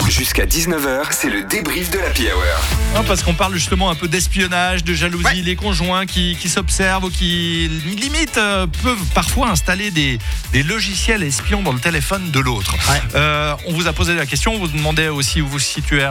Jusqu'à 19h, c'est le débrief de l'Happy Hour. Non, parce qu'on parle justement un peu d'espionnage, de jalousie, Ouais. les conjoints qui s'observent ou qui limite peuvent parfois installer des logiciels espions dans le téléphone de l'autre. Ouais. On vous a posé la question, on vous demandait aussi où se situait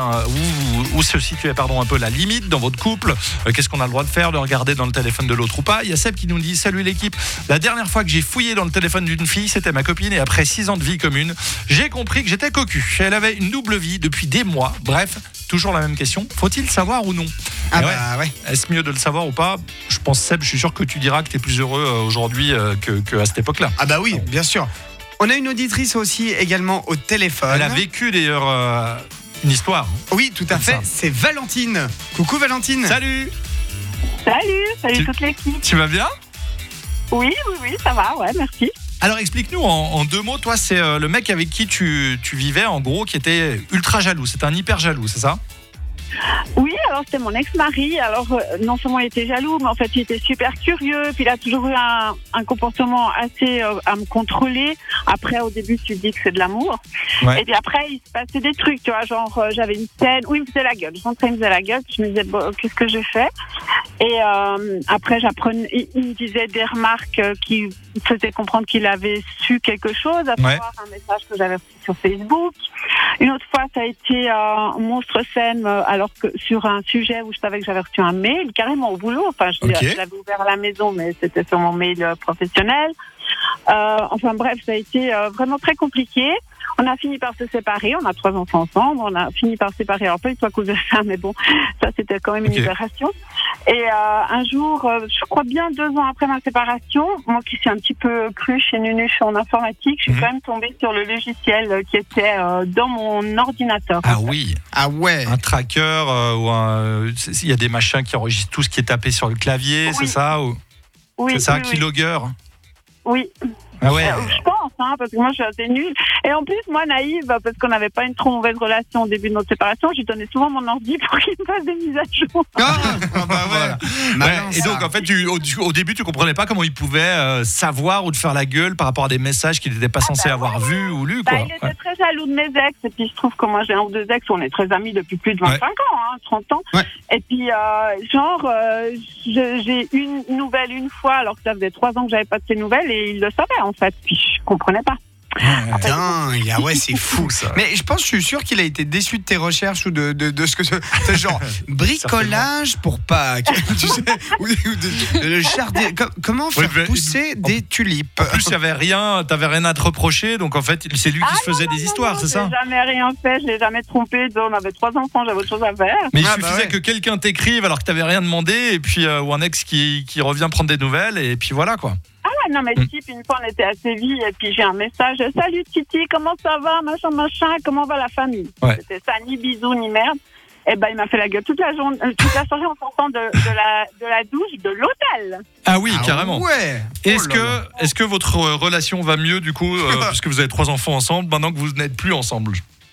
un peu la limite dans votre couple. Qu'est-ce qu'on a le droit de faire, de regarder dans le téléphone de l'autre ou pas. Il y a Seb qui nous dit: salut l'équipe, la dernière fois que j'ai fouillé dans le téléphone d'une fille, c'était ma copine, et après 6 ans de vie commune, j'ai compris que j'étais cocu. Elle avait une double vie depuis des mois. Bref, toujours la même question, faut-il savoir ou non? Ah Et bah ouais. Est-ce mieux de le savoir ou pas? Je pense, Seb, je suis sûr que tu diras que tu es plus heureux aujourd'hui qu'à cette époque-là. Ah bah oui, bien sûr. On a une auditrice aussi également au téléphone. Elle a vécu d'ailleurs une histoire. Oui, tout à Comme fait. ça. C'est Valentine. Coucou Valentine. Salut, Salut Tu- toute l'équipe. tu vas bien? Oui, ça va, ouais, merci. Alors explique-nous en 2 mots, toi c'est le mec avec qui tu vivais en gros qui était ultra jaloux, c'était un hyper jaloux, c'est ça? Oui, alors c'était mon ex-mari. Alors non seulement il était jaloux, mais en fait il était super curieux. Puis il a toujours eu un comportement assez à me contrôler. Après, au début, tu te dis que c'est de l'amour. Ouais. Et puis après, il se passait des trucs, tu vois, genre j'avais une scène où il me faisait la gueule. Je rentrais, il me faisait la gueule. Puis je me disais, bon, qu'est-ce que j'ai fait? Et après, j'apprenais, il me disait des remarques qui me faisaient comprendre qu'il avait su quelque chose, à savoir un message que j'avais reçu sur Facebook. Une autre fois, ça a été une monstre scène, alors que sur un sujet où je savais que j'avais reçu un mail, carrément au boulot. Enfin, je l'avais ouvert à la maison, mais c'était sur mon mail professionnel. Enfin bref, ça a été vraiment très compliqué. On a fini par se séparer, on a 3 enfants ensemble, on a fini par se séparer, alors pas du tout à cause de ça, mais bon, ça c'était quand même une libération. Et un jour, je crois bien 2 ans après ma séparation, moi qui suis un petit peu cruche et nunuche en informatique, je suis quand même tombée sur le logiciel qui était dans mon ordinateur. Ah oui, Ah ouais. un tracker il y a des machins qui enregistrent tout ce qui est tapé sur le clavier, Oui. c'est ça ou... Oui, C'est ça, oui, keylogger. oui. Ah ouais. Je pense, parce que moi je suis assez nulle. Et en plus, moi naïve, parce qu'on n'avait pas une trop mauvaise relation au début de notre séparation, je lui donnais souvent mon ordi pour qu'il me fasse des mises à jour. Ah bah Voilà. ouais. Malin, Ouais, et ça. donc en fait au début tu comprenais pas comment il pouvait savoir ou te faire la gueule par rapport à des messages qu'il n'était pas censé avoir vus ou lus, quoi. Il était très jaloux de mes ex, et puis je trouve que moi j'ai 1 ou 2 ex, on est très amis depuis plus de 25 ans, 30 ans. Ouais. Et puis j'ai une nouvelle une fois, alors que ça faisait 3 ans que j'avais pas de ces nouvelles, et il le savait en fait, puis je comprenais pas. Dingue, ah ouais, c'est fou ça. Mais je suis sûr qu'il a été déçu de tes recherches ou de ce que c'est genre bricolage pour Pâques, tu sais, ou le jardin. Comment faire pousser des tulipes. En plus, t'avais rien à te reprocher, donc en fait, c'est lui qui se faisait des histoires, c'est ça? J'ai jamais rien fait, je l'ai jamais trompé, on avait 3 enfants, j'avais autre chose à faire. Mais il Ah, suffisait bah ouais. que quelqu'un t'écrive alors que t'avais rien demandé, et puis ou un ex qui revient prendre des nouvelles, et puis voilà quoi. Ah ouais, non mais type, une fois on était à Séville et puis j'ai un message: salut Titi, comment ça va, machin, comment va la famille? Ouais. C'était ça, ni bisous ni merde. Et ben il m'a fait la gueule toute la journée, en sortant de la douche de l'hôtel. Ah oui, carrément. Ouais. Est-ce que votre relation va mieux du coup, puisque vous avez 3 enfants ensemble, maintenant que vous n'êtes plus ensemble?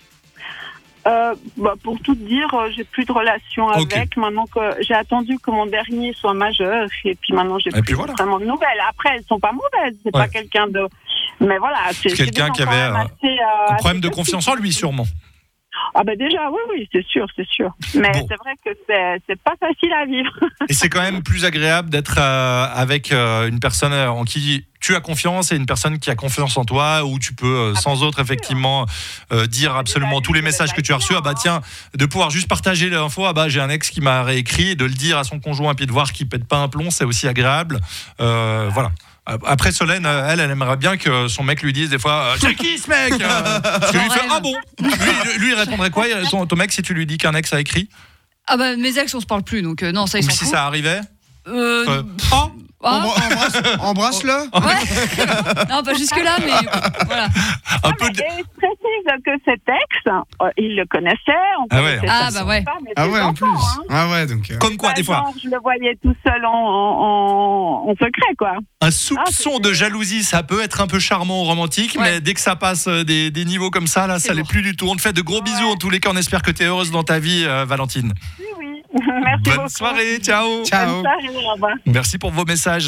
Pour tout te dire, j'ai plus de relation avec. Maintenant que j'ai attendu que mon dernier soit majeur, et puis maintenant j'ai plus vraiment de nouvelles. Après, elles sont pas mauvaises, c'est pas quelqu'un de. Mais voilà, c'est quelqu'un qui avait un problème de confiance en lui, sûrement. Ah ben déjà, oui, c'est sûr. Mais c'est vrai que c'est pas facile à vivre. Et c'est quand même plus agréable d'être avec une personne en qui tu as confiance et une personne qui a confiance en toi, où tu peux sans autre effectivement dire absolument tous les messages que tu as reçus. Ah bah tiens, de pouvoir juste partager l'info. Ah bah j'ai un ex qui m'a réécrit, et de le dire à son conjoint et puis de voir qu'il pète pas un plomb, c'est aussi agréable. Voilà. Après Solène, elle aimerait bien que son mec lui dise des fois c'est qui ce mec, parce que lui fait ah bon. Lui il répondrait quoi, ton mec, si tu lui dis qu'un ex a écrit? Ah bah mes ex on se parle plus, donc non, ça ils s'en si foutent. ça arrivait Embrasse-le. Ouais. Non, pas jusque là, mais voilà. Un peu Et je précise que cet ex, il le connaissait. On connaissait sa ouais. femme et Ah ses ouais, en enfants, plus. hein. Ah ouais, donc. comme quoi des fois. Genre, je le voyais tout seul en secret, quoi. Un soupçon de jalousie, ça peut être un peu charmant ou romantique, mais dès que ça passe des niveaux comme ça, là, ça l'est plus du tout. On te fait de gros bisous. En tous les cas, on espère que tu es heureuse dans ta vie, Valentine. Oui. Merci Bonne beaucoup. soirée, ciao. Ciao. Bonne soirée, au revoir. Merci pour vos messages.